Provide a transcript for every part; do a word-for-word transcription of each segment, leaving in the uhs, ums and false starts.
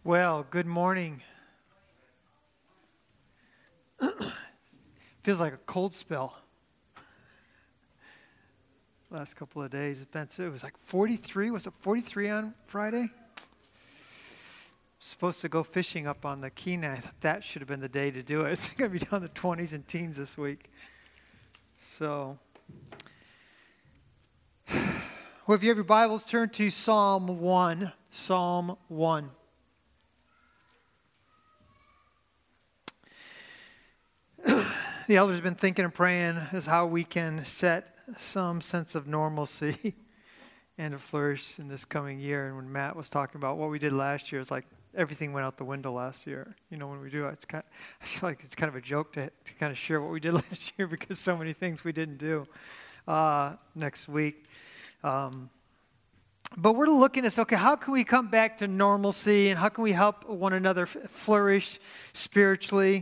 Well, good morning. Feels like a cold spell. Last couple of days, it's been, it was like forty-three. Was it forty-three on Friday? Supposed to go fishing up on the Kenai. I thought that should have been the day to do it. It's going to be down in the twenties and teens this week. So, well, if you have your Bibles, turn to Psalm one. Psalm one. The elders have been thinking and praying as how we can set some sense of normalcy and to flourish in this coming year. And when Matt was talking about what we did last year, it's like everything went out the window last year. You know, when we do it, it's kind of, I feel like it's kind of a joke to, to kind of share what we did last year because so many things we didn't do uh, next week. Um, but we're looking at, okay, how can we come back to normalcy and how can we help one another flourish spiritually?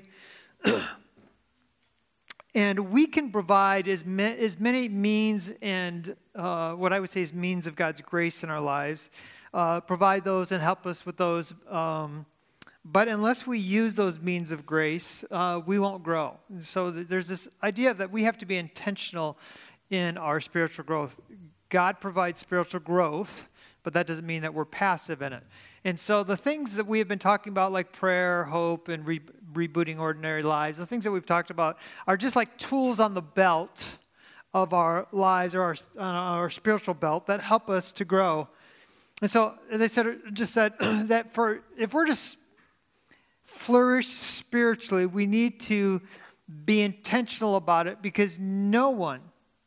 And we can provide as, ma- as many means and uh, what I would say is means of God's grace in our lives. Uh, provide those and help us with those. Um, but unless we use those means of grace, uh, we won't grow. So th- there's this idea that we have to be intentional in our spiritual growth. God provides spiritual growth, but that doesn't mean that we're passive in it. And so the things that we have been talking about, like prayer, hope, and re- rebooting ordinary lives, the things that we've talked about are just like tools on the belt of our lives or our, uh, our spiritual belt that help us to grow. And so, as I said, just said that for if we're just flourish spiritually, we need to be intentional about it because no one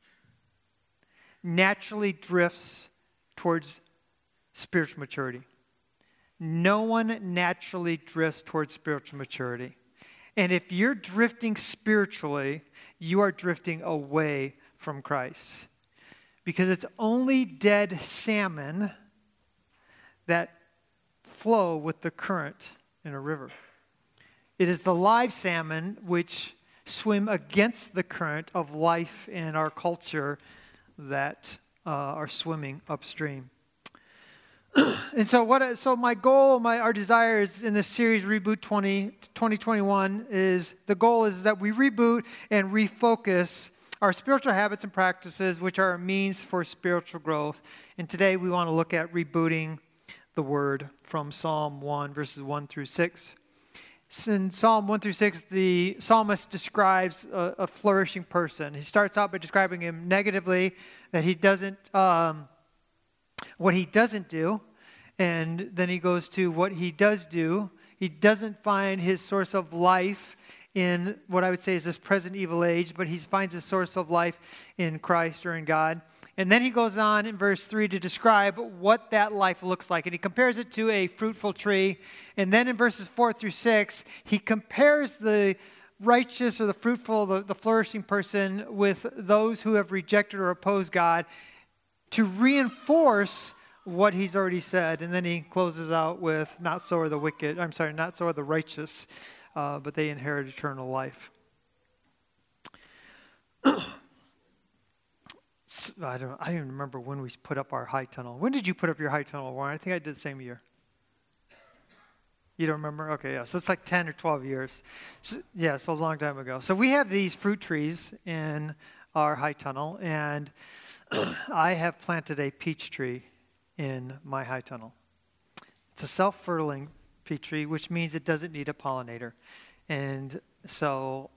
naturally drifts towards spiritual maturity. No one naturally drifts towards spiritual maturity. And if you're drifting spiritually, you are drifting away from Christ. Because it's only dead salmon that flow with the current in a river. It is the live salmon which swim against the current of life in our culture that uh, are swimming upstream. And so what? So my goal, my our desire is in this series, Reboot twenty twenty-one, is the goal is that we reboot and refocus our spiritual habits and practices, which are a means for spiritual growth. And today we want to look at rebooting the word from Psalm one, verses one through six. In Psalm one through six, the psalmist describes a, a flourishing person. He starts out by describing him negatively, that he doesn't, um, what he doesn't do, and then he goes to what he does do. He doesn't find his source of life in what I would say is this present evil age, but he finds his source of life in Christ or in God. And then he goes on in verse three to describe what that life looks like. And he compares it to a fruitful tree. And then in verses four through six, he compares the righteous or the fruitful, the, the flourishing person with those who have rejected or opposed God to reinforce what he's already said. And then he closes out with, not so are the wicked, I'm sorry, not so are the righteous, uh, but they inherit eternal life. I don't. I don't even remember when we put up our high tunnel. When did you put up your high tunnel, Warren? I think I did the same year. You don't remember? Okay, yeah. So it's like ten or twelve years. So, yeah, so a long time ago. So we have these fruit trees in our high tunnel, and I have planted a peach tree in my high tunnel. It's a self-fertiling peach tree, which means it doesn't need a pollinator. And so,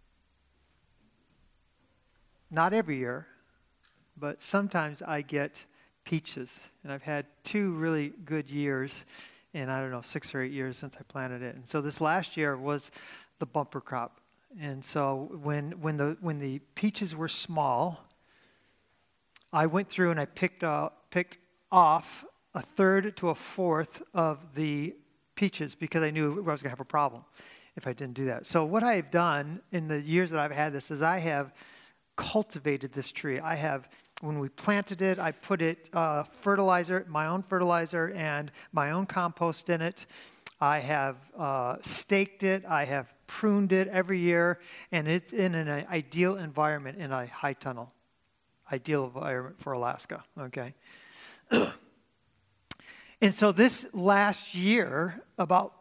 not every year, but sometimes I get peaches. And I've had two really good years in, I don't know, six or eight years since I planted it. And so this last year was the bumper crop. And so when when the when the peaches were small, I went through and I picked up, picked off a third to a fourth of the peaches because I knew I was going to have a problem if I didn't do that. So what I've done in the years that I've had this is I have cultivated this tree. I have, when we planted it, I put it uh, fertilizer, my own fertilizer and my own compost in it. I have uh, staked it. I have pruned it every year, and it's in an ideal environment in a high tunnel. Ideal environment for Alaska, okay? And so this last year, about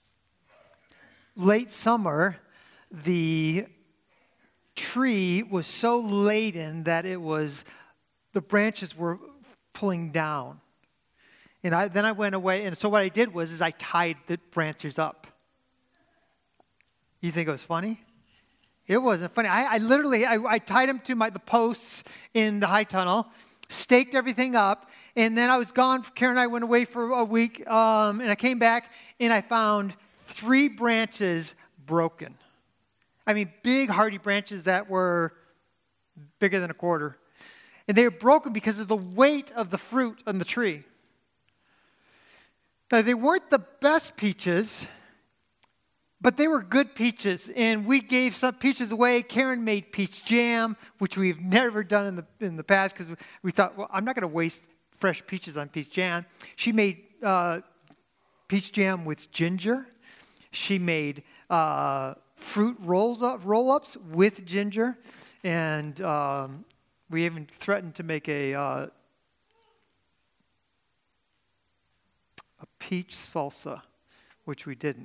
late summer, the tree was so laden that it was, the branches were pulling down. And I, then I went away, and so what I did was is I tied the branches up. You think it was funny? It wasn't funny. I, I literally, I, I tied them to my the posts in the high tunnel, staked everything up, and then I was gone. Karen and I went away for a week, um, and I came back, and I found three branches broken. I mean, big, hardy branches that were bigger than a quarter. And they were broken because of the weight of the fruit on the tree. Now, they weren't the best peaches, but they were good peaches. And we gave some peaches away. Karen made peach jam, which we've never done in the in the past because we thought, well, I'm not going to waste fresh peaches on peach jam. She made uh, peach jam with ginger. She made uh, fruit rolls up, roll-ups with ginger. And um, we even threatened to make a... Uh, a peach salsa, which we didn't.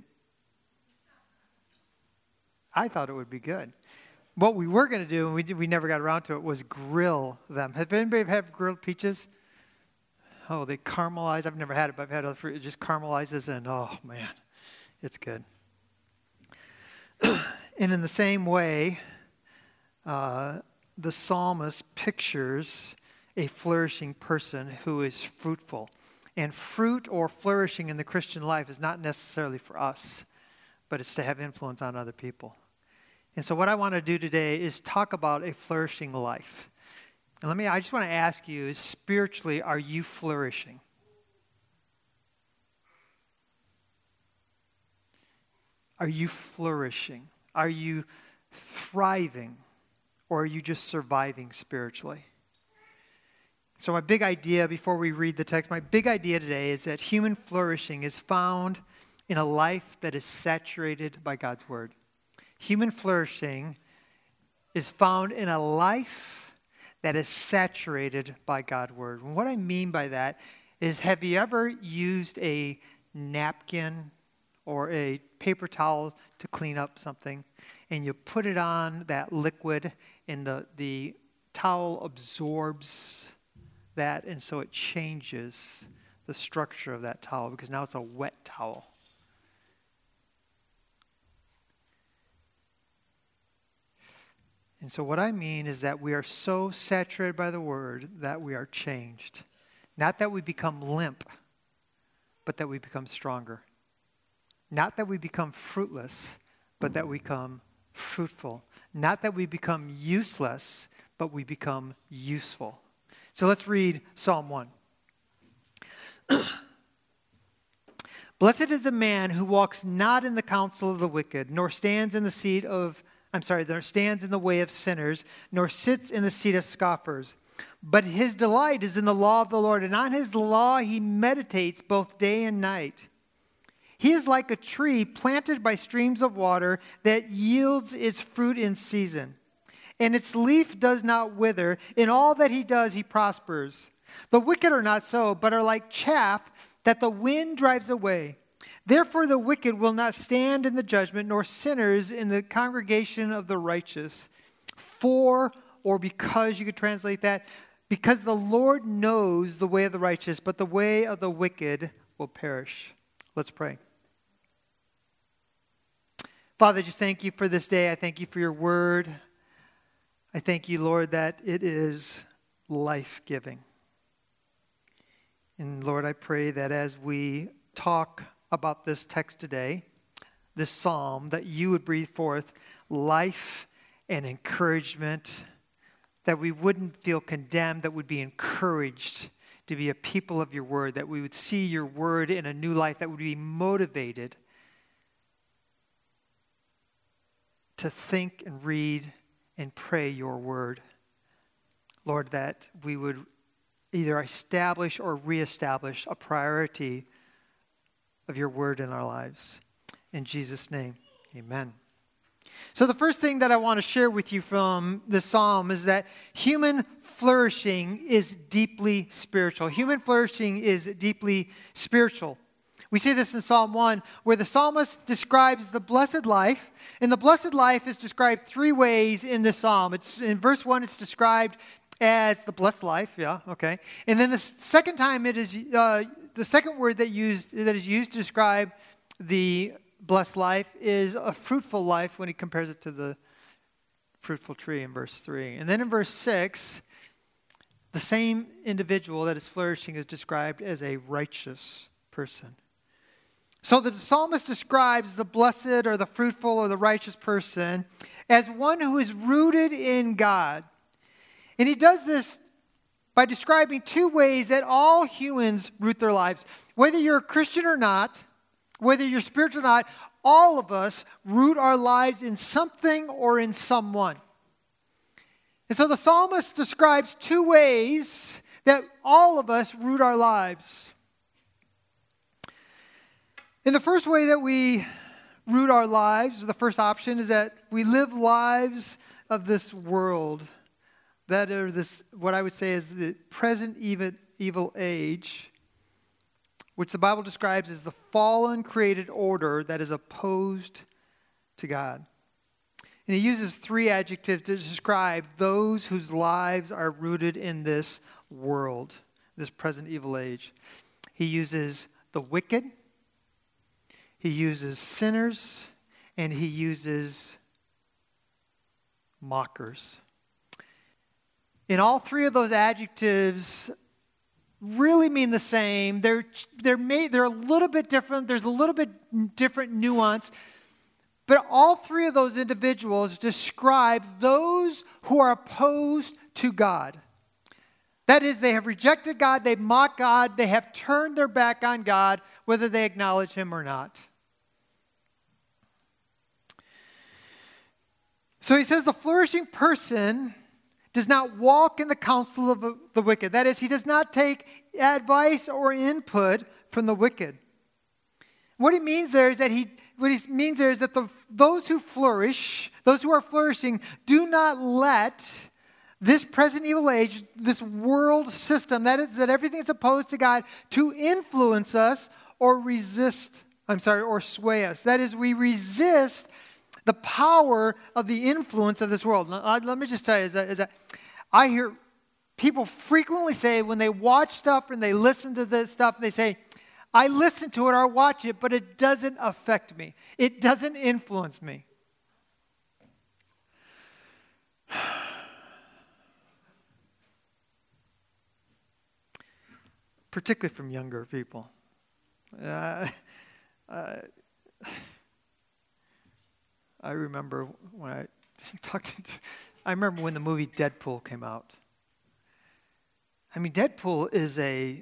I thought it would be good. What we were going to do, and we did, we never got around to it, was grill them. Have anybody had grilled peaches? Oh, they caramelize. I've never had it, but I've had other fruit. It just caramelizes, and oh, man, it's good. And in the same way, uh, the psalmist pictures a flourishing person who is fruitful. And fruit or flourishing in the Christian life is not necessarily for us, but it's to have influence on other people. And so what I want to do today is talk about a flourishing life. And let me, I just want to ask you, spiritually, are you flourishing? Are you flourishing? Are you thriving? Or are you just surviving spiritually? So my big idea, before we read the text, my big idea today is that human flourishing is found in a life that is saturated by God's Word. Human flourishing is found in a life that is saturated by God's Word. And what I mean by that is, have you ever used a napkin or a paper towel to clean up something, and you put it on that liquid, and the, the towel absorbs that, and so it changes the structure of that towel because now it's a wet towel. And so what I mean is that we are so saturated by the Word that we are changed. Not that we become limp, but that we become stronger. Not that we become fruitless, but that we become fruitful. Not that we become useless, but we become useful. So let's read Psalm one. Blessed is the man who walks not in the counsel of the wicked, nor stands in the seat of, I'm sorry, nor stands in the way of sinners, nor sits in the seat of scoffers. But his delight is in the law of the Lord, and on his law he meditates both day and night. He is like a tree planted by streams of water that yields its fruit in season. And its leaf does not wither. In all that he does, he prospers. The wicked are not so, but are like chaff that the wind drives away. Therefore the wicked will not stand in the judgment, nor sinners in the congregation of the righteous. For, or because, you could translate that, because the Lord knows the way of the righteous, but the way of the wicked will perish. Let's pray. Father, just thank you for this day. I thank you for your word. I thank you, Lord, that it is life-giving. And Lord, I pray that as we talk about this text today, this psalm, that you would breathe forth life and encouragement, that we wouldn't feel condemned, that we'd be encouraged to be a people of your word, that we would see your word in a new life, that would be motivated to think and read and pray your word. Lord, that we would either establish or reestablish a priority of your word in our lives. In Jesus' name, amen. So the first thing that I want to share with you from this psalm is that human flourishing is deeply spiritual. Human flourishing is deeply spiritual. We see this in Psalm one, where the psalmist describes the blessed life, and the blessed life is described three ways in this psalm. It's in verse one, it's described as the blessed life, yeah, okay. And then the second time it is uh, the second word that used that is used to describe the blessed life is a fruitful life when he compares it to the fruitful tree in verse three. And then in verse six, the same individual that is flourishing is described as a righteous person. So the psalmist describes the blessed or the fruitful or the righteous person as one who is rooted in God. And he does this by describing two ways that all humans root their lives. Whether you're a Christian or not, whether you're spiritual or not, all of us root our lives in something or in someone. And so the psalmist describes two ways that all of us root our lives. In the first way that we root our lives, the first option is that we live lives of this world that are this, what I would say is the present evil, evil age, which the Bible describes as the fallen created order that is opposed to God. And he uses three adjectives to describe those whose lives are rooted in this world, this present evil age. He uses the wicked, he uses sinners, and he uses mockers. And all three of those adjectives really mean the same. They're they're made they're a little bit different. There's a little bit different nuance. But all three of those individuals describe those who are opposed to God. That is, they have rejected God, they've mocked God, they have turned their back on God, whether they acknowledge Him or not. So he says the flourishing person does not walk in the counsel of the wicked. That is, he does not take advice or input from the wicked. What he means there is that he what he means there is that the, those who flourish, those who are flourishing, do not let this present evil age, this world system, that is, that everything is opposed to God, to influence us or resist, I'm sorry, or sway us. That is, we resist the power of the influence of this world. Now, let me just tell you, is that, is that I hear people frequently say when they watch stuff and they listen to this stuff, they say, I listen to it or watch it, but it doesn't affect me. It doesn't influence me. Particularly from younger people. Uh, uh, I remember when I talked to, I remember when the movie Deadpool came out. I mean, Deadpool is a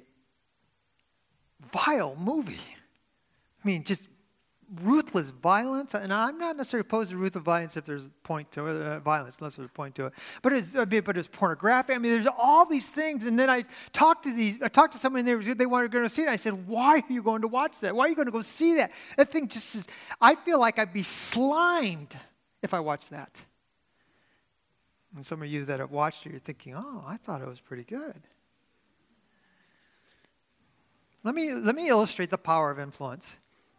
vile movie. I mean, just ruthless violence. And I'm not necessarily opposed to ruthless violence if there's a point to it, uh, violence, unless there's a point to it. But it's, I mean, but it's pornography. I mean, there's all these things. And then I talked to these, I talked to someone, and they, were, they wanted to go to see it. I said, why are you going to watch that? Why are you going to go see that? That thing just is, I feel like I'd be slimed if I watched that. And some of you that have watched it, you're thinking, oh, I thought it was pretty good. Let me, let me illustrate the power of influence.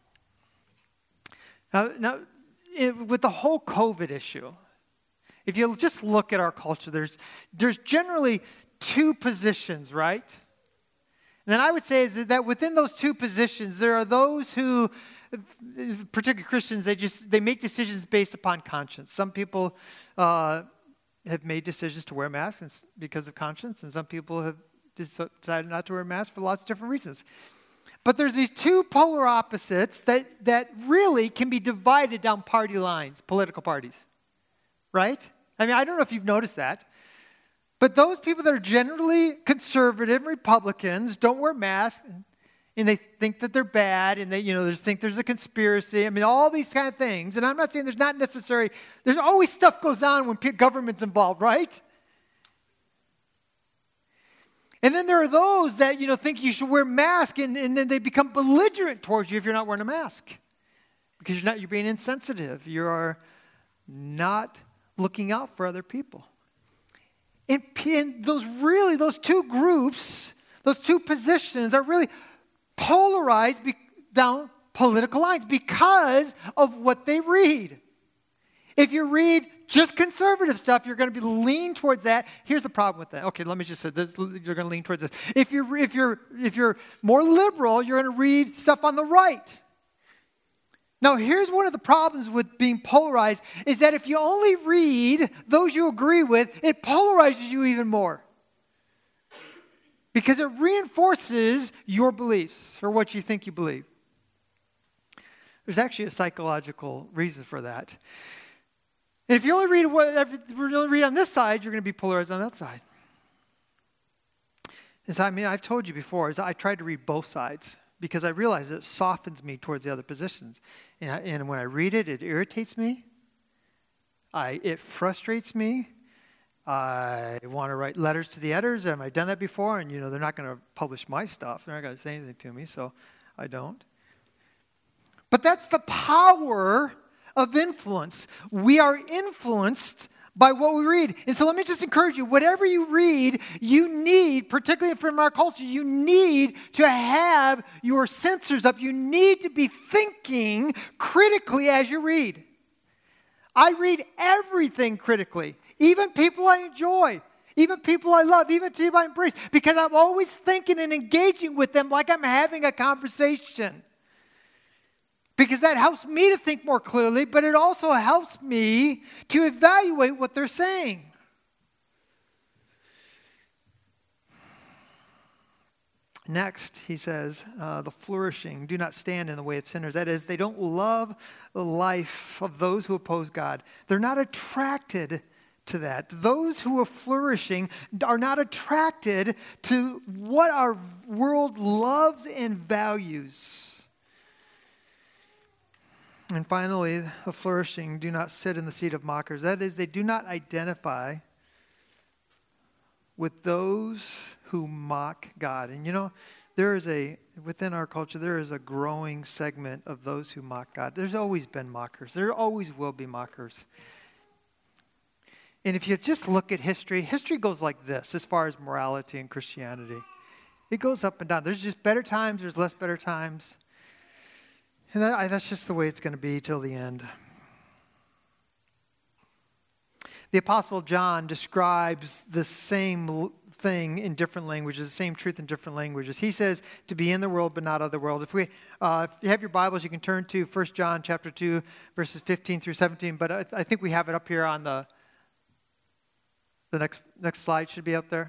Now, now it, with the whole COVID issue, if you just look at our culture, there's, there's generally two positions, right? And then I would say is that within those two positions, there are those who, particularly Christians, they just they make decisions based upon conscience. Some people uh, have made decisions to wear masks because of conscience, and some people have decided not to wear masks for lots of different reasons. But there's these two polar opposites that, that really can be divided down party lines, political parties, right? I mean, I don't know if you've noticed that. But those people that are generally conservative Republicans don't wear masks, and they think that they're bad, and they, you know, they think there's a conspiracy. I mean, all these kind of things. And I'm not saying there's not necessary. There's always stuff goes on when government's involved, right? And then there are those that, you know, think you should wear a mask, and, and then they become belligerent towards you if you're not wearing a mask. Because you're not, you're being insensitive. You are not looking out for other people. And, and those really, those two groups, those two positions are really polarized be, down political lines because of what they read. If you read just conservative stuff, you're going to be lean towards that. Here's the problem with that. Okay, let me just say this. You're going to lean towards this. If you're, if you're, if you're more liberal, you're going to read stuff on the right. Now, here's one of the problems with being polarized is that if you only read those you agree with, it polarizes you even more. Because it reinforces your beliefs or what you think you believe. There's actually a psychological reason for that. And if you only read what if you only read on this side, you're going to be polarized on that side. And so, I mean, I've told you before, is I tried to read both sides because I realize it softens me towards the other positions. And, I, and when I read it, it irritates me. I it frustrates me. I want to write letters to the editors. Have I done that before? And, you know, they're not going to publish my stuff. They're not going to say anything to me, so I don't. But that's the power of influence. We are influenced by what we read. And so let me just encourage you, whatever you read, you need, particularly from our culture, you need to have your sensors up. You need to be thinking critically as you read. I read everything critically, even people I enjoy, even people I love, even people I embrace, because I'm always thinking and engaging with them like I'm having a conversation. Because that helps me to think more clearly, but it also helps me to evaluate what they're saying. Next, he says, uh, the flourishing do not stand in the way of sinners. That is, they don't love the life of those who oppose God. They're not attracted to that. Those who are flourishing are not attracted to what our world loves and values. And finally, the flourishing do not sit in the seat of mockers. That is, they do not identify with those who mock God. And you know, there is a, within our culture, there is a growing segment of those who mock God. There's always been mockers. There always will be mockers. And if you just look at history, history goes like this as far as morality and Christianity. It goes up and down. There's just better times, there's less better times. And that, that's just the way it's going to be till the end. The Apostle John describes the same thing in different languages, the same truth in different languages. He says to be in the world but not of the world. If we, uh, if you have your Bibles, you can turn to First John chapter two, verses fifteen through seventeen. But I, I think we have it up here on the the next next slide. Should be up there.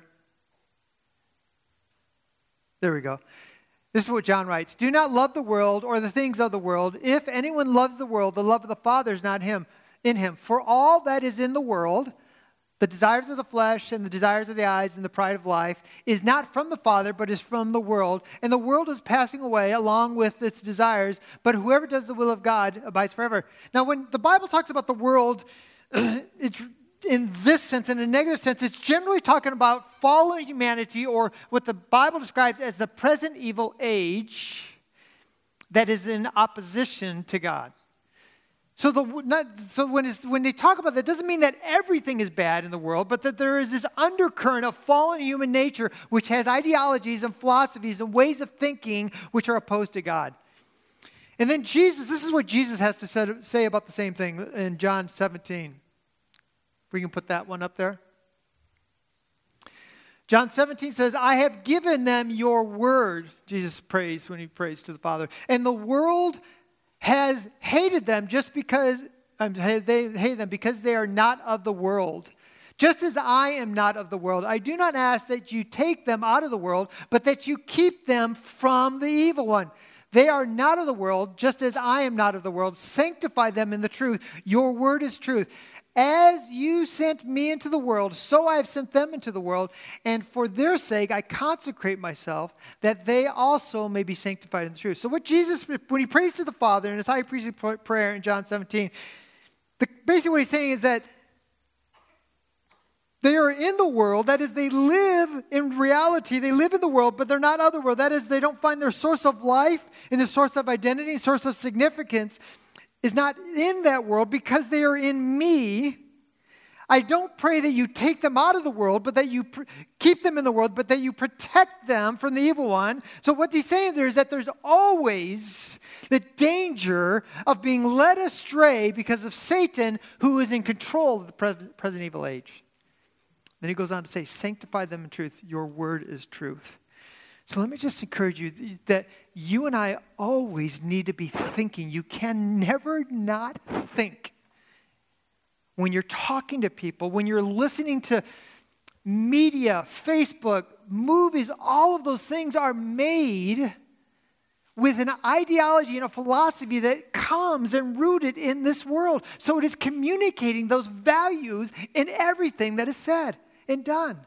There we go. This is what John writes. Do not love the world or the things of the world. If anyone loves the world, the love of the Father is not him. in him. For all that is in the world, the desires of the flesh and the desires of the eyes and the pride of life, is not from the Father, but is from the world. And the world is passing away along with its desires, but whoever does the will of God abides forever. Now, when the Bible talks about the world, it's in this sense, in a negative sense, it's generally talking about fallen humanity, or what the Bible describes as the present evil age that is in opposition to God. So, the, not, so when, it's, when they talk about that, it doesn't mean that everything is bad in the world, but that there is this undercurrent of fallen human nature which has ideologies and philosophies and ways of thinking which are opposed to God. And then Jesus, this is what Jesus has to say about the same thing in John seventeen. If we can put that one up there. John seventeen says, I have given them your word. Jesus prays when he prays to the Father. And the world has hated them just because, um, they hate them because they are not of the world. Just as I am not of the world, I do not ask that you take them out of the world, but that you keep them from the evil one. They are not of the world, just as I am not of the world. Sanctify them in the truth. Your word is truth. As you sent me into the world, so I have sent them into the world, and for their sake I consecrate myself, that they also may be sanctified in the truth. So what Jesus, when he prays to the Father in his high priestly prayer in John seventeen, the, basically what he's saying is that they are in the world, that is, they live in reality, they live in the world, but they're not of the world. That is, they don't find their source of life and their source of identity, source of significance is not in that world because they are in me. I don't pray that you take them out of the world, but that you pr- keep them in the world, but that you protect them from the evil one. So what he's saying there is that there's always the danger of being led astray because of Satan, who is in control of the pre- present evil age. Then he goes on to say, sanctify them in truth. Your word is truth. So let me just encourage you that you and I always need to be thinking. You can never not think. When you're talking to people, when you're listening to media, Facebook, movies, all of those things are made with an ideology and a philosophy that comes and rooted in this world. So it is communicating those values in everything that is said and done.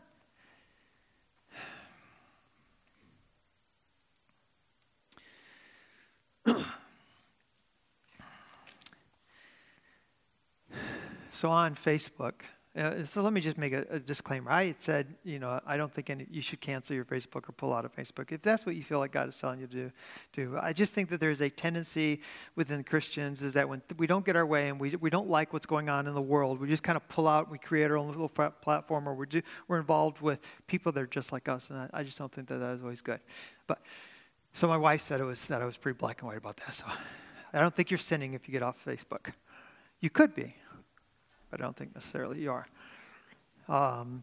So on Facebook, uh, so let me just make a, a disclaimer. I had said, you know, I don't think any, you should cancel your Facebook or pull out of Facebook. If that's what you feel like God is telling you to do, do. I just think that there's a tendency within Christians is that when th- we don't get our way and we we don't like what's going on in the world, we just kind of pull out and we create our own little f- platform or we're, do, we're involved with people that are just like us. And I, I just don't think that that is always good. But so my wife said it was that I was pretty black and white about that. So I don't think you're sinning if you get off Facebook. You could be. But I don't think necessarily you are. Um,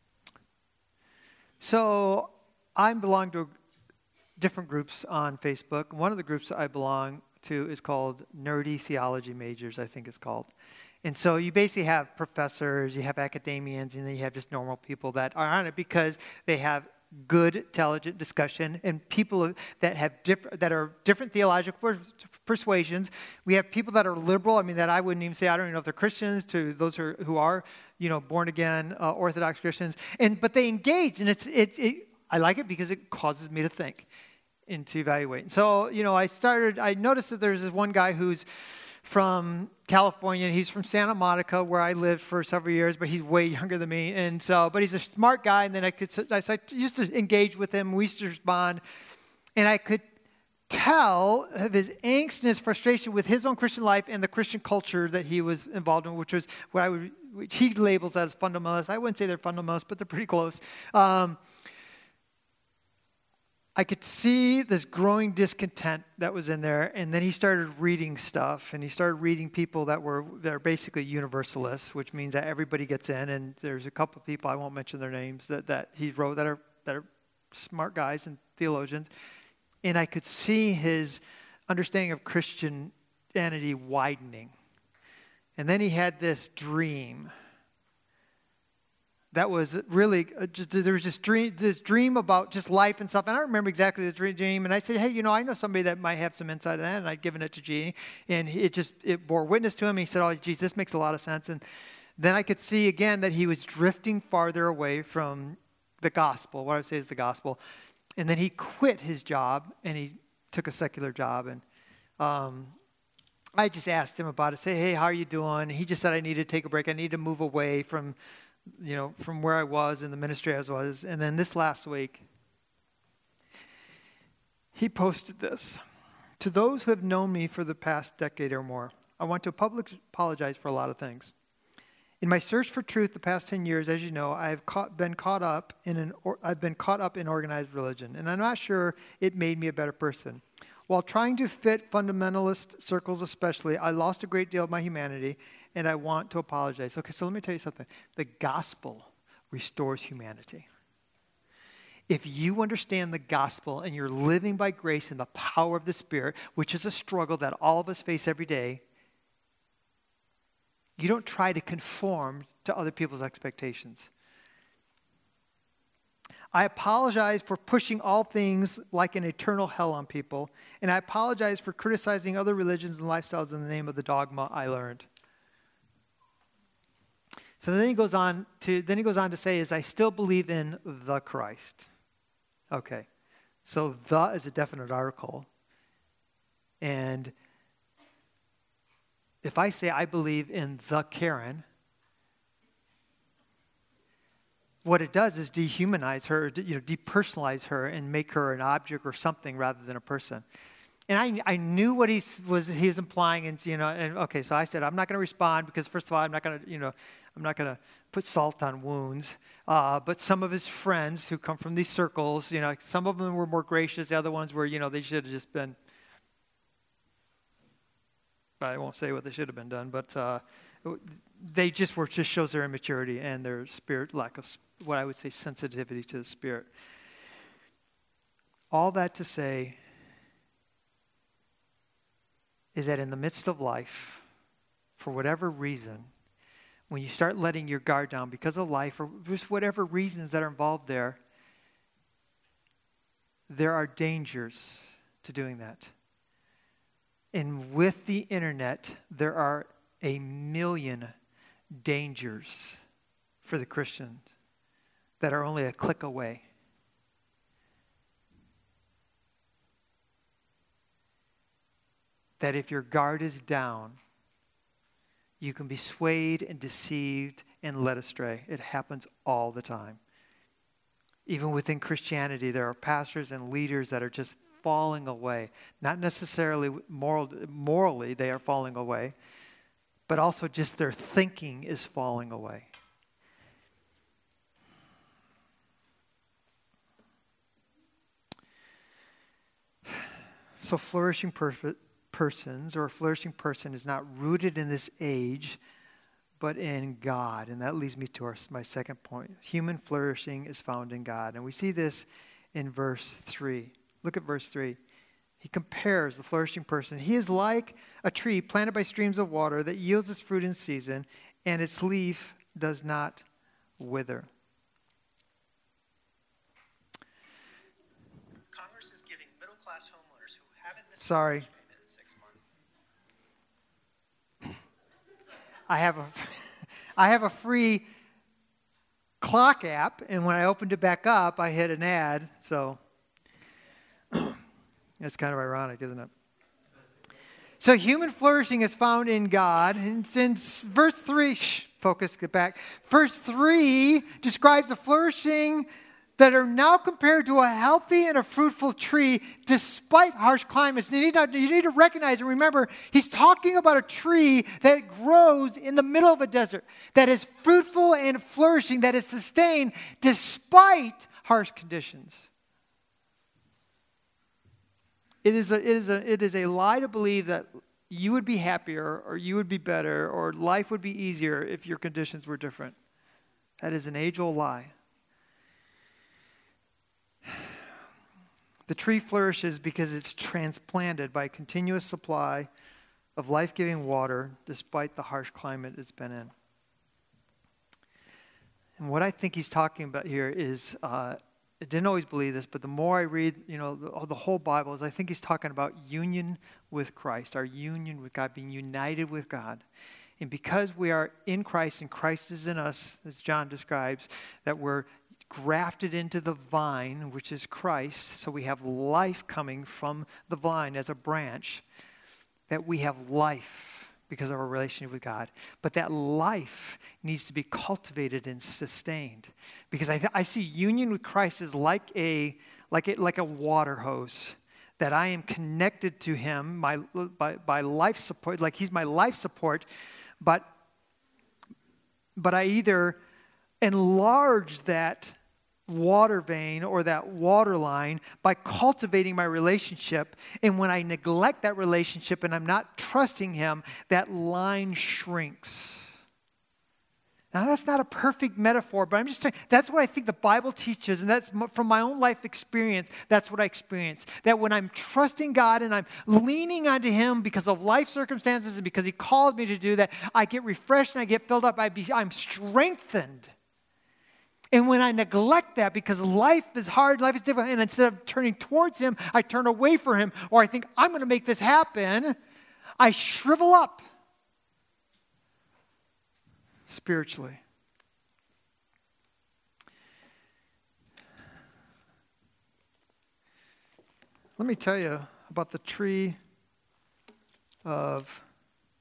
so I belong to different groups on Facebook. One of the groups I belong to is called Nerdy Theology Majors, I think it's called. And so you basically have professors, you have academians, and then you have just normal people that are on it because they have good, intelligent discussion, and people that have different that are different theological persuasions. We have people that are liberal. I mean, that I wouldn't even say I don't even know if they're Christians. To those who are, who are you know, born again uh, Orthodox Christians, and but they engage, and it's it, it. I like it because it causes me to think and to evaluate. And so you know, I started. I noticed that there's this one guy who's from California. He's from Santa Monica, where I lived for several years, but he's way younger than me. And so, but he's a smart guy. And then I could, I, I used to engage with him. We used to respond, and I could tell of his angst and his frustration with his own Christian life and the Christian culture that he was involved in, which was what I would, which he labels as fundamentalists. I wouldn't say they're fundamentalists, but they're pretty close. Um, I could see this growing discontent that was in there, and then he started reading stuff, and he started reading people that were that are basically universalists, which means that everybody gets in, and there's a couple of people, I won't mention their names, that, that he wrote that are that are smart guys and theologians, and I could see his understanding of Christianity widening. And then he had this dream that was really, just, there was this dream, this dream about just life and stuff. And I don't remember exactly the dream. And I said, hey, you know, I know somebody that might have some insight on that. And I'd given it to Gene. And it just, it bore witness to him. He said, oh, geez, this makes a lot of sense. And then I could see again that he was drifting farther away from the gospel. What I would say is the gospel. And then he quit his job and he took a secular job. And um, I just asked him about it. Say, hey, how are you doing? He just said, I need to take a break. I need to move away from you know, from where I was in the ministry I was. And then this last week, he posted this. To those who have known me for the past decade or more, I want to publicly apologize for a lot of things. In my search for truth the past ten years, as you know, I've caught, been caught up in an or, I've been caught up in organized religion, and I'm not sure it made me a better person. While trying to fit fundamentalist circles especially, I lost a great deal of my humanity, and I want to apologize. Okay, so let me tell you something. The gospel restores humanity. If you understand the gospel and you're living by grace and the power of the Spirit, which is a struggle that all of us face every day, you don't try to conform to other people's expectations. I apologize for pushing all things like an eternal hell on people, and I apologize for criticizing other religions and lifestyles in the name of the dogma I learned. So then he goes on to then he goes on to say, is I still believe in the Christ. Okay, so the is a definite article, and if I say I believe in the Karen, what it does is dehumanize her, you know, depersonalize her and make her an object or something rather than a person. And I, I knew what he was he was implying, and you know, and okay, so I said I'm not going to respond because first of all, I'm not going to, you know, I'm not going to put salt on wounds. Uh, but some of his friends who come from these circles, you know, some of them were more gracious. The other ones were, you know, they should have just been. I won't say what they should have been done, but uh, they just were just shows their immaturity and their spirit lack of what I would say sensitivity to the Spirit. All that to say is that in the midst of life, for whatever reason, when you start letting your guard down because of life or just whatever reasons that are involved there, there are dangers to doing that. And with the internet, there are a million dangers for the Christians that are only a click away. That if your guard is down, you can be swayed and deceived and led astray. It happens all the time. Even within Christianity, there are pastors and leaders that are just falling away. Not necessarily moral, morally they are falling away, but also just their thinking is falling away. So flourishing perfect. persons or a flourishing person is not rooted in this age, but in God. And that leads me to our, my second point. Human flourishing is found in God. And we see this in verse three. Look at verse three. He compares the flourishing person. He is like a tree planted by streams of water that yields its fruit in season, and its leaf does not wither. Congress is giving middle-class homeowners who haven't missed Sorry. I have a, I have a free clock app, and when I opened it back up, I hit an ad. So it's kind of ironic, isn't it? So human flourishing is found in God, and since verse three, shh, focus, get back. Verse three describes the flourishing that are now compared to a healthy and a fruitful tree despite harsh climates. You need to, you need to recognize and remember, he's talking about a tree that grows in the middle of a desert, that is fruitful and flourishing, that is sustained despite harsh conditions. It is a, it is a, it is a lie to believe that you would be happier or you would be better or life would be easier if your conditions were different. That is an age-old lie. The tree flourishes because it's transplanted by a continuous supply of life-giving water despite the harsh climate it's been in. And what I think he's talking about here is, uh, I didn't always believe this, but the more I read, you know, the, the whole Bible, is I think he's talking about union with Christ, our union with God, being united with God. And because we are in Christ and Christ is in us, as John describes, that we're grafted into the vine, which is Christ, so we have life coming from the vine as a branch, that we have life because of our relationship with God. But that life needs to be cultivated and sustained, because I, th- I see union with Christ as like a like a, like a water hose, that I am connected to Him my by, by life support, like He's my life support, but but I either enlarge that water vein or that water line by cultivating my relationship. And when I neglect that relationship and I'm not trusting Him, that line shrinks. Now, that's not a perfect metaphor, but I'm just saying that's what I think the Bible teaches, and that's from my own life experience. That's what I experience. That when I'm trusting God and I'm leaning onto Him because of life circumstances and because He called me to do that, I get refreshed and I get filled up. I be, I'm strengthened. And when I neglect that because life is hard, life is difficult, and instead of turning towards Him, I turn away from Him, or I think, I'm going to make this happen, I shrivel up spiritually. Let me tell you about the tree of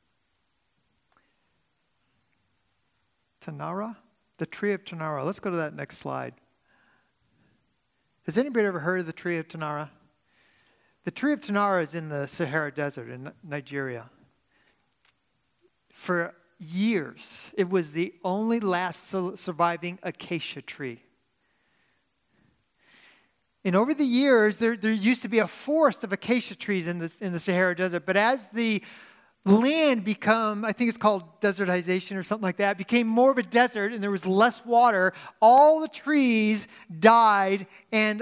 Tanara. The tree of Tanara. Let's go to that next slide. Has anybody ever heard of the tree of Tanara? The tree of Tanara is in the Sahara Desert in Nigeria. For years, it was the only last surviving acacia tree. And over the years, there, there used to be a forest of acacia trees in the, in the Sahara Desert. But as the land become, I think it's called desertization or something like that, became more of a desert and there was less water, all the trees died and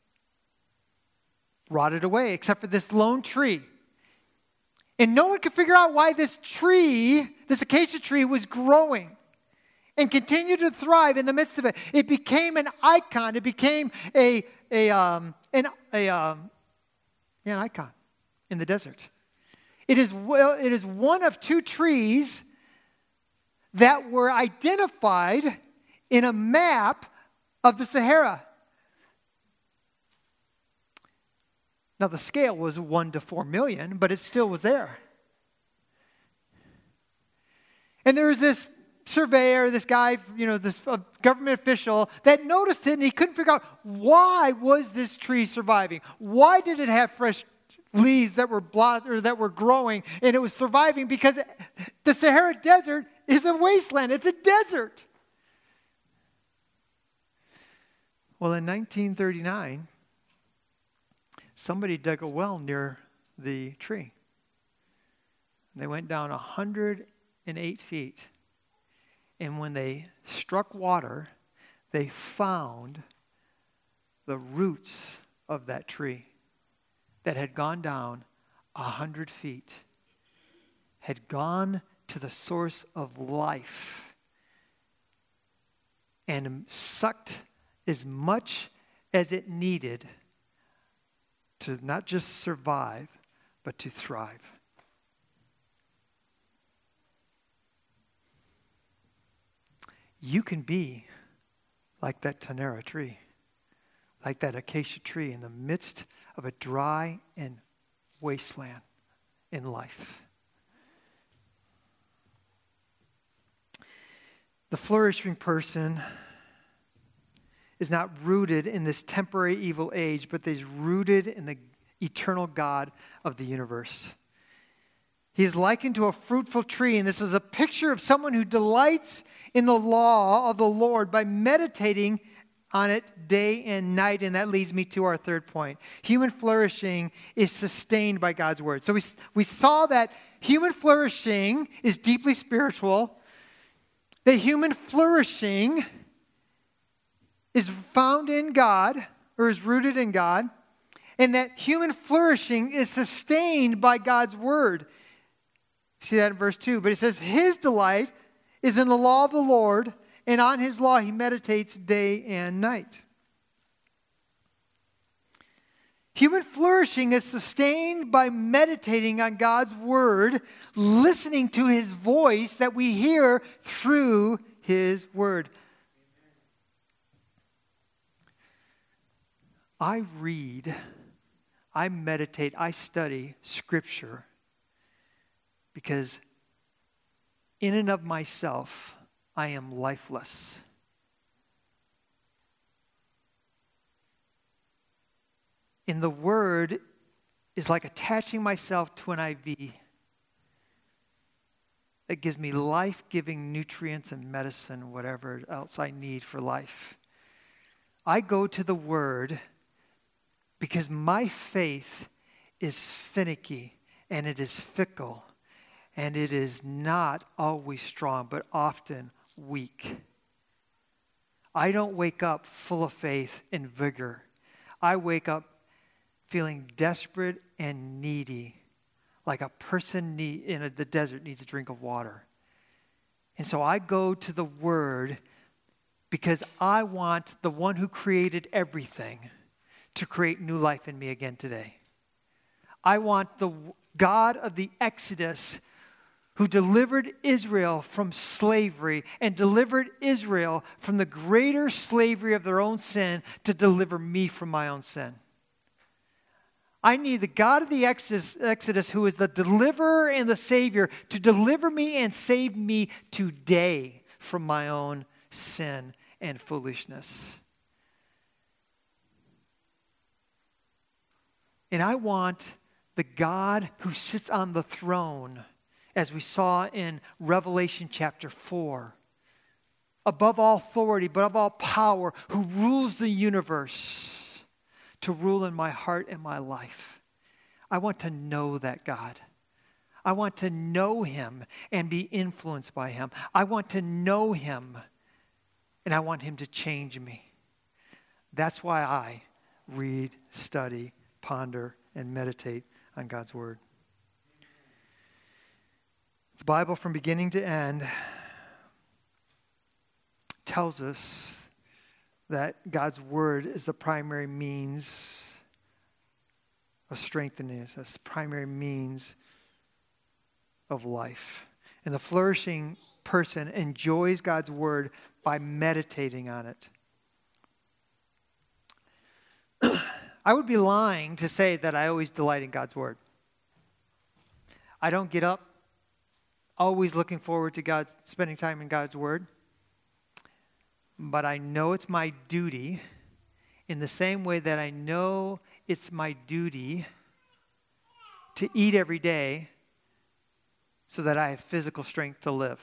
rotted away, except for this lone tree. And no one could figure out why this tree, this acacia tree, was growing and continued to thrive in the midst of it. It became an icon. It became a a um an a um yeah, an icon in the desert. It is well, it is one of two trees that were identified in a map of the Sahara. Now the scale was one to four million, but it still was there. And there was this surveyor, this guy, you know, this uh, government official that noticed it, and he couldn't figure out why was this tree surviving? Why did it have fresh leaves that were blo- or that were growing, and it was surviving? Because the Sahara Desert is a wasteland. It's a desert. Well, in nineteen thirty-nine, somebody dug a well near the tree. They went down one hundred eight feet. And when they struck water, they found the roots of that tree that had gone down a hundred feet, had gone to the source of life and sucked as much as it needed to not just survive, but to thrive. You can be like that Tanara tree, like that acacia tree in the midst of a dry and wasteland in life. The flourishing person is not rooted in this temporary evil age, but is rooted in the eternal God of the universe. He is likened to a fruitful tree, and this is a picture of someone who delights in the law of the Lord by meditating on it day and night. And that leads me to our third point. Human flourishing is sustained by God's word. So we, we saw that human flourishing is deeply spiritual, that human flourishing is found in God, or is rooted in God, and that human flourishing is sustained by God's word. See that in verse two. But it says, his delight is in the law of the Lord, and on his law he meditates day and night. Human flourishing is sustained by meditating on God's word, listening to his voice that we hear through his word. I read, I meditate, I study Scripture because in and of myself, I am lifeless. And the Word is like attaching myself to an I V that gives me life-giving nutrients and medicine, whatever else I need for life. I go to the Word because my faith is finicky and it is fickle and it is not always strong, but often weak. I don't wake up full of faith and vigor. I wake up feeling desperate and needy, like a person need, in a, the desert needs a drink of water. And so I go to the Word because I want the one who created everything to create new life in me again today. I want the God of the Exodus, who delivered Israel from slavery and delivered Israel from the greater slavery of their own sin, to deliver me from my own sin. I need the God of the Exodus, Exodus, who is the deliverer and the Savior, to deliver me and save me today from my own sin and foolishness. And I want the God who sits on the throne, as we saw in Revelation chapter four, above all authority, above all power, who rules the universe, to rule in my heart and my life. I want to know that God. I want to know him and be influenced by him. I want to know him, and I want him to change me. That's why I read, study, ponder, and meditate on God's word. The Bible, from beginning to end, tells us that God's word is the primary means of strengthening us. That's the primary means of life. And the flourishing person enjoys God's word by meditating on it. I would be lying to say that I always delight in God's word. I don't get up always looking forward to God, spending time in God's word. But I know it's my duty, in the same way that I know it's my duty to eat every day so that I have physical strength to live.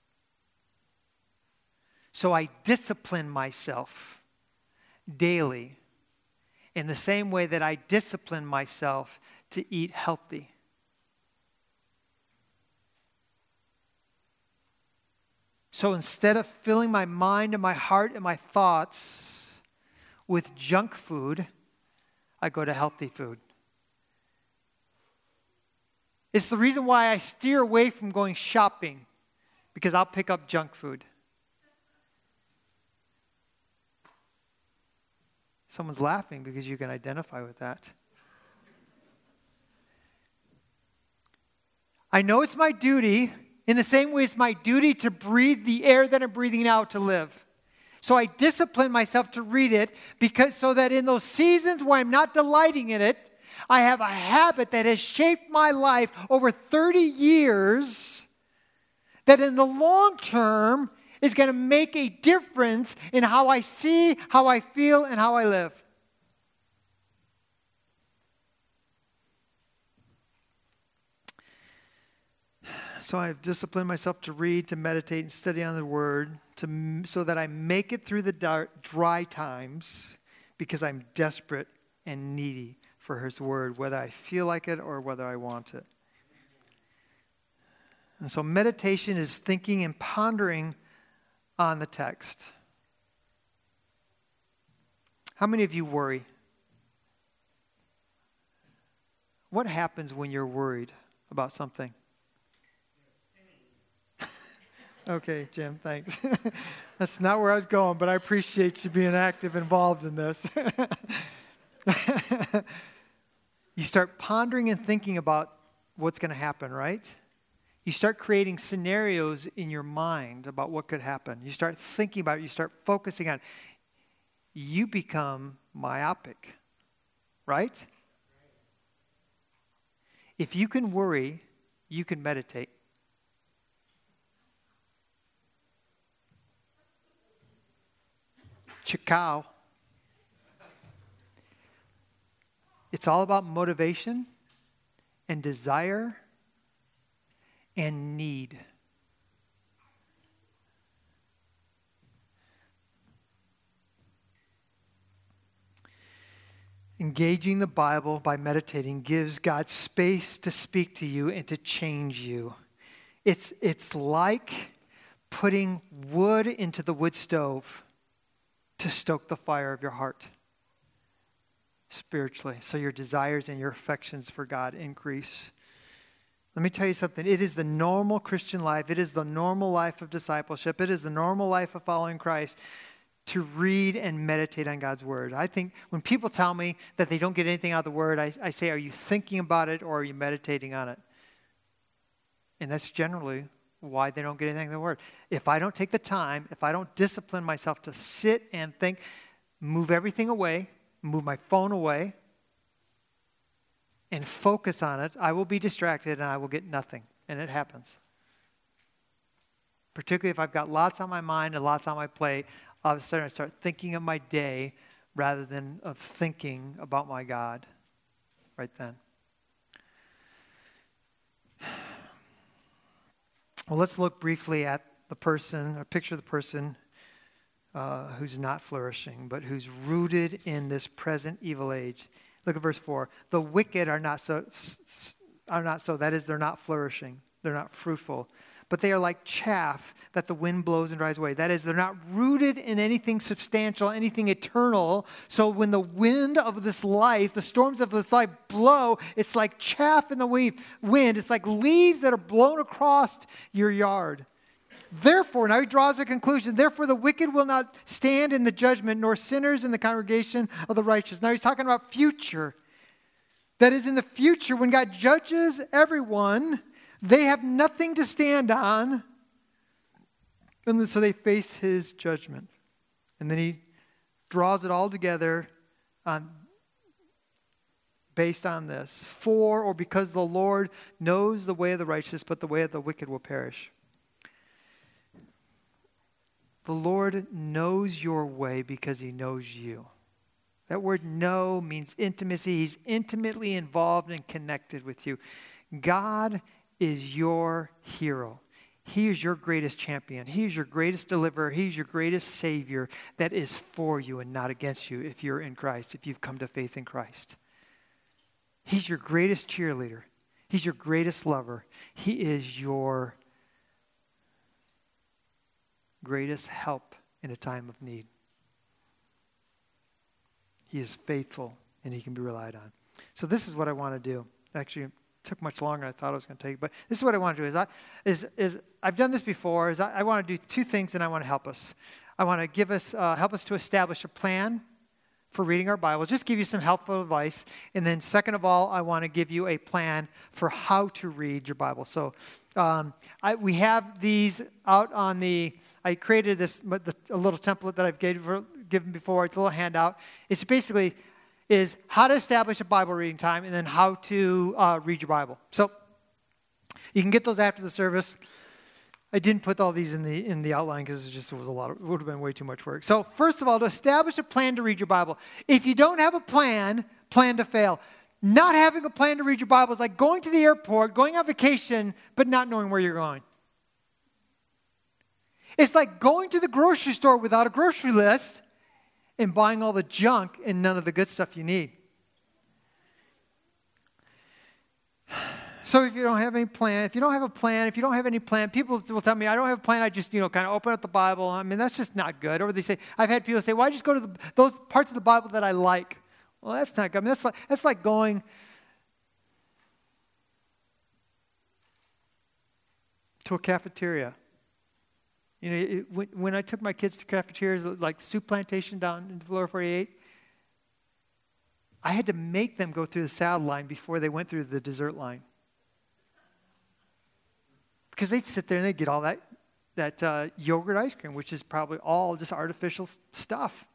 So I discipline myself daily in the same way that I discipline myself to eat healthy. So instead of filling my mind and my heart and my thoughts with junk food, I go to healthy food. It's the reason why I steer away from going shopping, because I'll pick up junk food. Someone's laughing because you can identify with that. I know it's my duty, in the same way it's my duty to breathe the air that I'm breathing out to live. So I discipline myself to read it, because so that in those seasons where I'm not delighting in it, I have a habit that has shaped my life over thirty years that in the long term is going to make a difference in how I see, how I feel, and how I live. So I've disciplined myself to read, to meditate, and study on the Word, to, so that I make it through the dark, dry times, because I'm desperate and needy for His Word, whether I feel like it or whether I want it. And so meditation is thinking and pondering on the text. How many of you worry? What happens when you're worried about something? Okay, Jim, thanks. That's not where I was going, but I appreciate you being active, involved in this. You start pondering and thinking about what's going to happen, right? You start creating scenarios in your mind about what could happen. You start thinking about it. You start focusing on it. You become myopic, right? If you can worry, you can meditate. Chakao. It's all about motivation and desire and need. Engaging the Bible by meditating gives God space to speak to you and to change you. It's, it's like putting wood into the wood stove to stoke the fire of your heart spiritually, so your desires and your affections for God increase. Let me tell you something. It is the normal Christian life. It is the normal life of discipleship. It is the normal life of following Christ to read and meditate on God's Word. I think when people tell me that they don't get anything out of the Word, I, I say, are you thinking about it or are you meditating on it? And that's generally why they don't get anything out of the Word. If I don't take the time, if I don't discipline myself to sit and think, move everything away, move my phone away, and focus on it, I will be distracted and I will get nothing. And it happens. Particularly if I've got lots on my mind and lots on my plate, all of a sudden I start thinking of my day rather than of thinking about my God. right then. Well, let's look briefly at the person, or picture the person uh, who's not flourishing, but who's rooted in this present evil age. Look at verse four. The wicked are not so, are not so. That is, they're not flourishing. They're not fruitful. But they are like chaff that the wind blows and dries away. That is, they're not rooted in anything substantial, anything eternal. So when the wind of this life, the storms of this life blow, it's like chaff in the wind. It's like leaves that are blown across your yard. Therefore, now he draws a conclusion, therefore the wicked will not stand in the judgment, nor sinners in the congregation of the righteous. Now he's talking about future. That is, in the future, when God judges everyone, they have nothing to stand on, and so they face his judgment. And then he draws it all together on, based on this. For, or because the Lord knows the way of the righteous, but the way of the wicked will perish. The Lord knows your way because he knows you. That word know means intimacy. He's intimately involved and connected with you. God is your hero. He is your greatest champion. He is your greatest deliverer. He's your greatest savior that is for you and not against you if you're in Christ, if you've come to faith in Christ. He's your greatest cheerleader. He's your greatest lover. He is your greatest help in a time of need. He is faithful and he can be relied on. So this is what I want to do. Actually, it took much longer than I thought it was going to take, but this is what I want to do. Is I is is I've done this before. Is I, I want to do two things, and I want to help us. I want to give us uh, help us to establish a plan for reading our Bible. Just give you some helpful advice, and then second of all, I want to give you a plan for how to read your Bible. So um, I, we have these out on the. I created this the, a little template that I've gave, given before. It's a little handout. It's basically is how to establish a Bible reading time, and then how to uh, read your Bible. So you can get those after the service. I didn't put all these in the in the outline because it just was a lot of, it would have been way too much work. So first of all, to establish a plan to read your Bible. If you don't have a plan, plan to fail. Not having a plan to read your Bible is like going to the airport, going on vacation, but not knowing where you're going. It's like going to the grocery store without a grocery list and buying all the junk and none of the good stuff you need. So if you don't have any plan, if you don't have a plan, if you don't have any plan, people will tell me, I don't have a plan, I just, you know, kind of open up the Bible. I mean, that's just not good. Or they say, I've had people say, well, I just go to the, those parts of the Bible that I like. Well, that's not good. I mean, that's like, that's like going to a cafeteria. You know, it, when, when I took my kids to cafeterias like Soup Plantation down in Florida forty-eight, I had to make them go through the salad line before they went through the dessert line. Because they'd sit there and they'd get all that, that uh, yogurt ice cream, which is probably all just artificial stuff.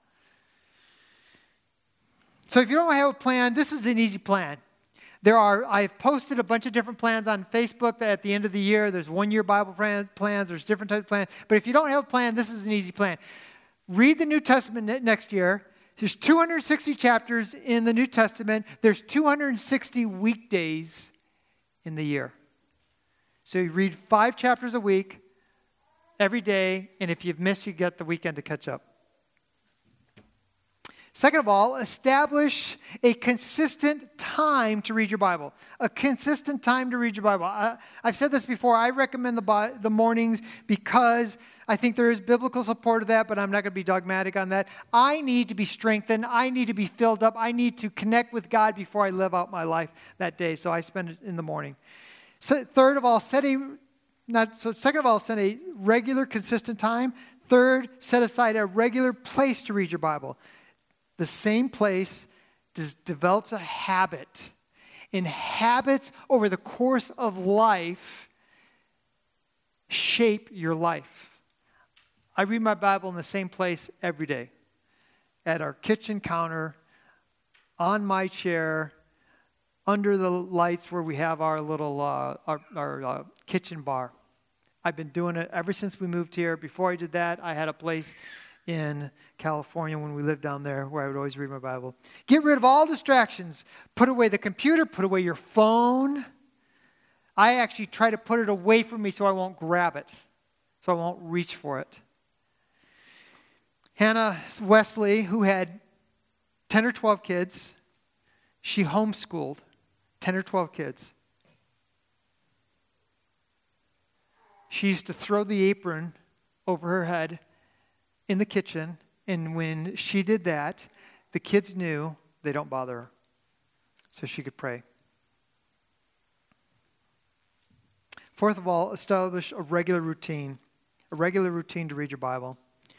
So if you don't have a plan, this is an easy plan. There are, I've posted a bunch of different plans on Facebook that at the end of the year, there's one-year Bible plan, plans, there's different types of plans. But if you don't have a plan, this is an easy plan. Read the New Testament next year. There's two hundred sixty chapters in the New Testament. There's two hundred sixty weekdays in the year. So you read five chapters a week, every day, and if you've missed, you get the weekend to catch up. Second of all, establish a consistent time to read your Bible. A consistent time to read your Bible. I, I've said this before. I recommend the, the mornings because I think there is biblical support of that, but I'm not going to be dogmatic on that. I need to be strengthened. I need to be filled up. I need to connect with God before I live out my life that day. So I spend it in the morning. So third of all, set a not so. Second of all, set a regular, consistent time. Third, set aside a regular place to read your Bible. The same place does, develops a habit. And habits over the course of life shape your life. I read my Bible in the same place every day. At our kitchen counter, on my chair, under the lights where we have our little uh, our, our uh, kitchen bar. I've been doing it ever since we moved here. Before I did that, I had a place in California when we lived down there, where I would always read my Bible. Get rid of all distractions. Put away the computer. Put away your phone. I actually try to put it away from me so I won't grab it, so I won't reach for it. Hannah Wesley, who had ten or twelve kids, she homeschooled ten or twelve kids. She used to throw the apron over her head in the kitchen, and when she did that, the kids knew they don't bother her, so she could pray. Fourth of all, establish a regular routine, a regular routine to read your Bible.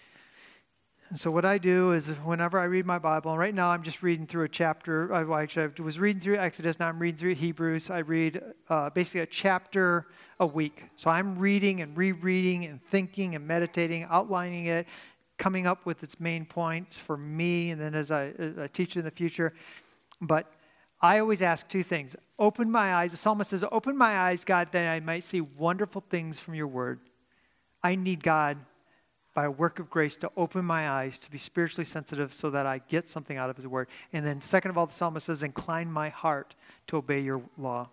And so what I do is whenever I read my Bible, and right now I'm just reading through a chapter. I, well, actually, I was reading through Exodus, now I'm reading through Hebrews. I read uh, basically a chapter a week. So I'm reading and rereading and thinking and meditating, outlining it, coming up with its main points for me, and then as I, as I teach in the future. But I always ask two things. Open my eyes. The psalmist says, open my eyes, God, that I might see wonderful things from your word. I need God, by a work of grace, to open my eyes, to be spiritually sensitive so that I get something out of his word. And then second of all, the psalmist says, incline my heart to obey your law.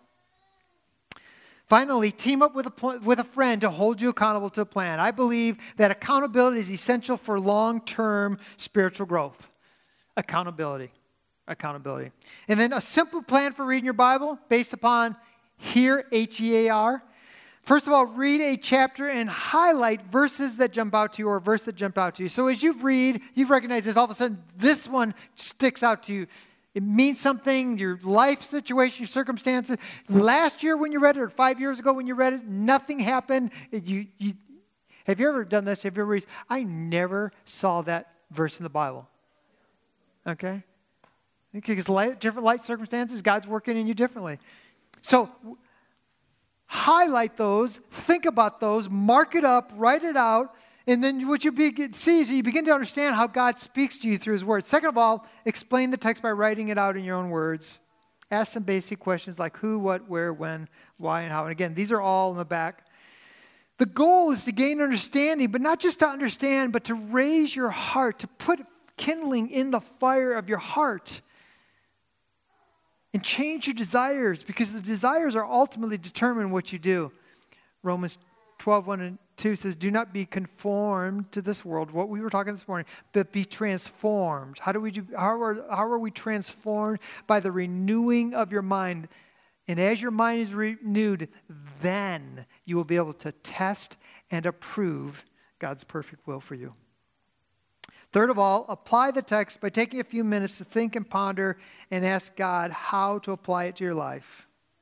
Finally, team up with a, pl- with a friend to hold you accountable to a plan. I believe that accountability is essential for long-term spiritual growth. Accountability. Accountability. And then a simple plan for reading your Bible based upon HEAR, H E A R. First of all, read a chapter and highlight verses that jump out to you or a verse that jumped out to you. So as you read, you've recognized this. All of a sudden, this one sticks out to you. It means something, your life situation, your circumstances. Last year when you read it, or five years ago when you read it, nothing happened. You, you, have you ever done this? Have you ever read? I never saw that verse in the Bible. Okay? Because light, different life circumstances, God's working in you differently. So highlight those, think about those, mark it up, write it out, and then what you begin, see is you begin to understand how God speaks to you through his word. Second of all, explain the text by writing it out in your own words. Ask some basic questions like who, what, where, when, why, and how. And again, these are all in the back. The goal is to gain understanding, but not just to understand, but to raise your heart, to put kindling in the fire of your heart. And change your desires, because the desires are ultimately determine what you do. Romans twelve, one and two says, do not be conformed to this world, what we were talking this morning, but be transformed. How do we do, how are, how are we transformed? By the renewing of your mind. And as your mind is renewed, then you will be able to test and approve God's perfect will for you. Third of all, apply the text by taking a few minutes to think and ponder and ask God how to apply it to your life.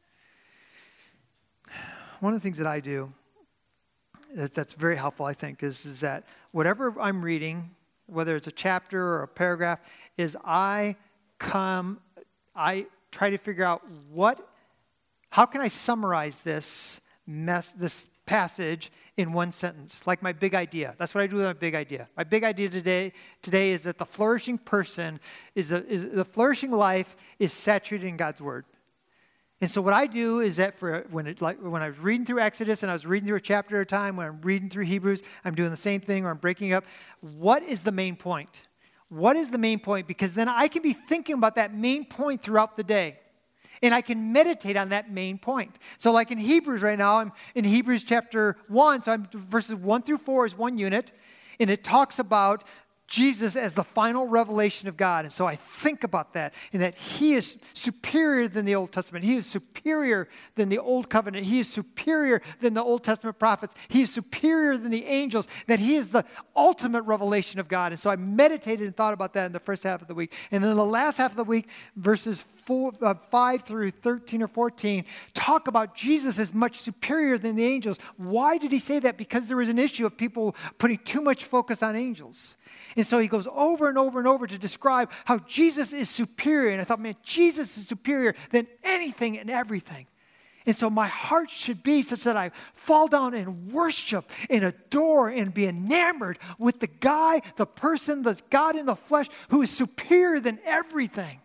One of the things that I do that, that's very helpful, I think, is, is that whatever I'm reading, whether it's a chapter or a paragraph, is I come, I try to figure out what, how can I summarize this mess, this passage in one sentence, like my big idea. That's what I do with my big idea. My big idea today today is that the flourishing person is, a, is the flourishing life is saturated in God's word. And so what I do is that for when it like when I was reading through Exodus and I was reading through a chapter at a time, when I'm reading through Hebrews, I'm doing the same thing or I'm breaking up. What is the main point? What is the main point? Because then I can be thinking about that main point throughout the day. And I can meditate on that main point. So like in Hebrews right now, I'm in Hebrews chapter one, so I'm verses one through four is one unit, and it talks about Jesus as the final revelation of God. And so I think about that, and that he is superior than the Old Testament. He is superior than the Old Covenant. He is superior than the Old Testament prophets. He is superior than the angels, that he is the ultimate revelation of God. And so I meditated and thought about that in the first half of the week. And then the last half of the week, verses four, uh, five through thirteen or fourteen, talk about Jesus as much superior than the angels. Why did he say that? Because there was an issue of people putting too much focus on angels. And so he goes over and over and over to describe how Jesus is superior. And I thought, man, Jesus is superior than anything and everything. And so my heart should be such that I fall down and worship and adore and be enamored with the guy, the person, the God in the flesh who is superior than everything.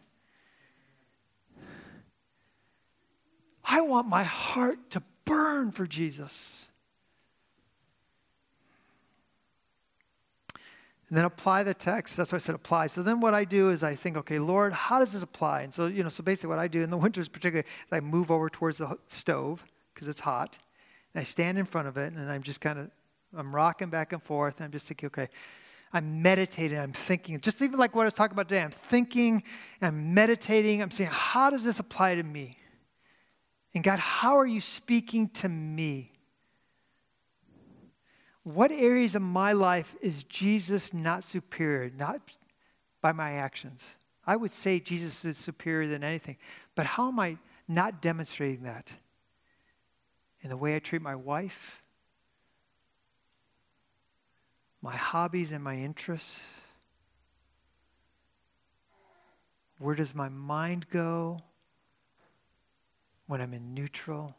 I want my heart to burn for Jesus. And then apply the text. That's why I said apply. So then what I do is I think, okay, Lord, how does this apply? And so, you know, so basically what I do in the winters particularly is I move over towards the stove because it's hot. And I stand in front of it and I'm just kind of, I'm rocking back and forth. And I'm just thinking, okay, I'm meditating. I'm thinking, just even like what I was talking about today. I'm thinking, I'm meditating. I'm saying, how does this apply to me? And God, how are you speaking to me? What areas of my life is Jesus not superior, not by my actions? I would say Jesus is superior than anything. But how am I not demonstrating that? In the way I treat my wife, my hobbies and my interests? Where does my mind go when I'm in neutral?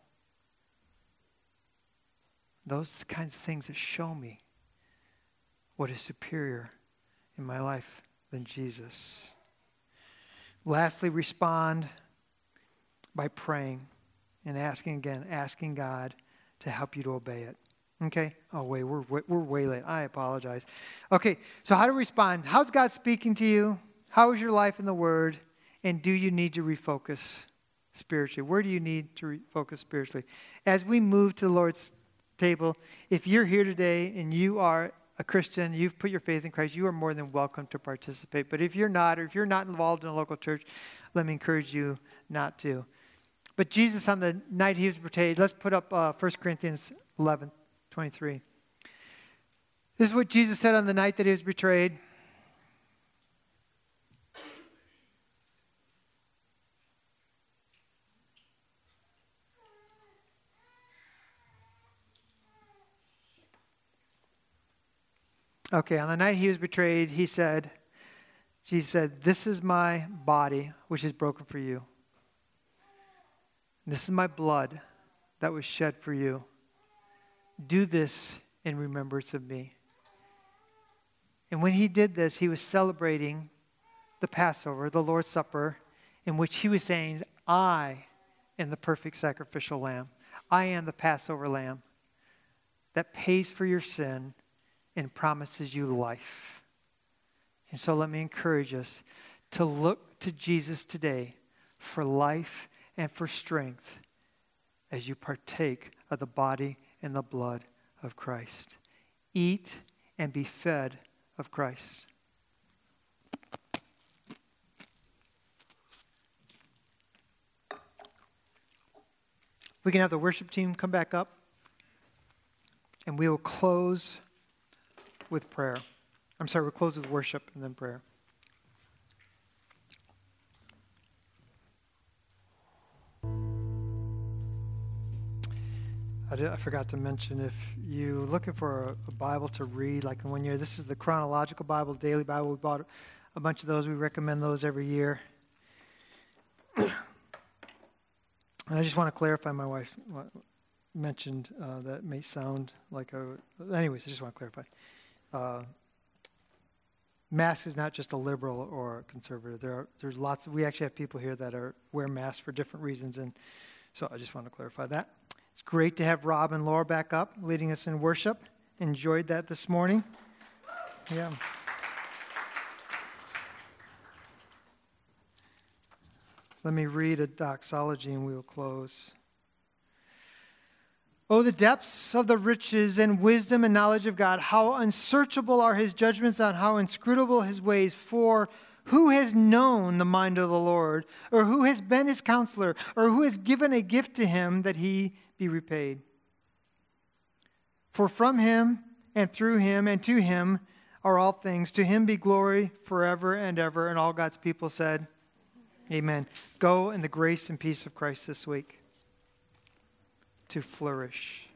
Those kinds of things that show me what is superior in my life than Jesus. Lastly, respond by praying and asking again, asking God to help you to obey it. Okay? Oh, wait, we're, we're way late. I apologize. Okay, so how to respond? How's God speaking to you? How is your life in the Word? And do you need to refocus spiritually? Where do you need to refocus spiritually? As we move to the Lord's table, if you're here today and you are a Christian, you've put your faith in Christ, you are more than welcome to participate. But if you're not, or if you're not involved in a local church, let me encourage you not to. But Jesus, on the night he was betrayed, let's put up uh, First Corinthians eleven twenty-three. This is what Jesus said on the night that he was betrayed. Okay, on the night he was betrayed, he said, Jesus said, this is my body, which is broken for you. This is my blood that was shed for you. Do this in remembrance of me. And when he did this, he was celebrating the Passover, the Lord's Supper, in which he was saying, I am the perfect sacrificial lamb. I am the Passover lamb that pays for your sin and promises you life. And so let me encourage us to look to Jesus today for life and for strength as you partake of the body and the blood of Christ. Eat and be fed of Christ. We can have the worship team come back up, and we will close with prayer. I'm sorry, we'll close with worship and then prayer. I, did, I forgot to mention, if you're looking for a, a Bible to read, like in one year, this is the chronological Bible, daily Bible. We bought a bunch of those. We recommend those every year. And I just want to clarify, my wife mentioned uh, that may sound like a, anyways, I just want to clarify. Uh, mask is not just a liberal or a conservative. There are there's lots of, we actually have people here that are wear masks for different reasons, and so I just want to clarify that. It's great to have Rob and Laura back up leading us in worship. Enjoyed that this morning. Yeah. Let me read a doxology and we will close. Oh, the depths of the riches and wisdom and knowledge of God. How unsearchable are his judgments and how inscrutable his ways. For who has known the mind of the Lord? Or who has been his counselor? Or who has given a gift to him that he be repaid? For from him and through him and to him are all things. To him be glory forever and ever. And all God's people said, amen. Go in the grace and peace of Christ this week to flourish.